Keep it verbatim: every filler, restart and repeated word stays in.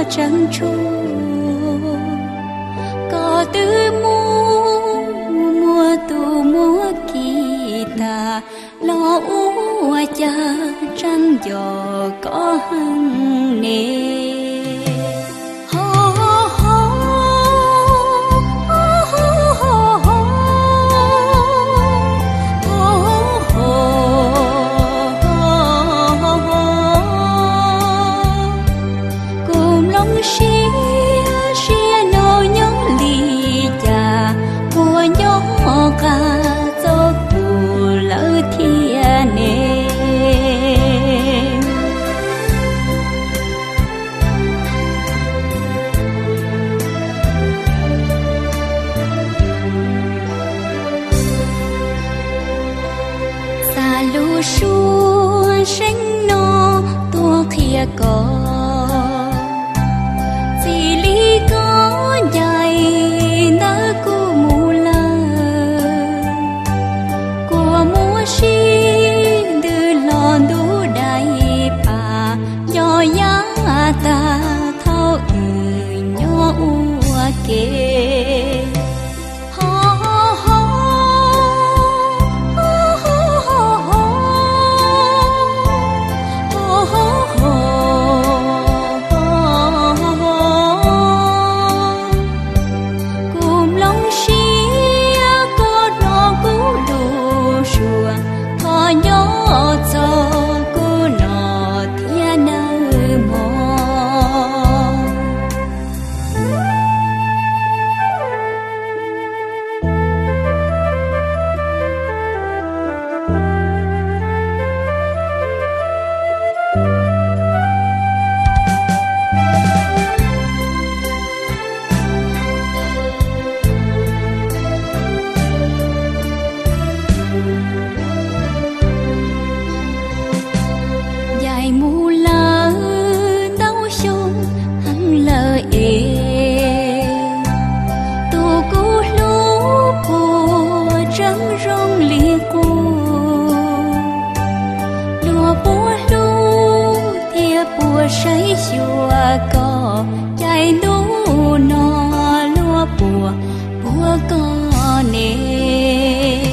trăng trôi có tư mua mua tu mua kỳ ta lo u cha trăng gió có hăng nề. lù xuân sinh nó tua kia có chỉ lý có dài nỡ cô mù lơ của mua xin đưa lon đủ đầy bà cho giá ta thao ừ nhỏ ua kê. Mù lơ đau sông hăng lơ ê tu cú lú của trắng rong li cô lúa búa lú thia búa say chùa có chạy lú nó lúa búa búa có nè.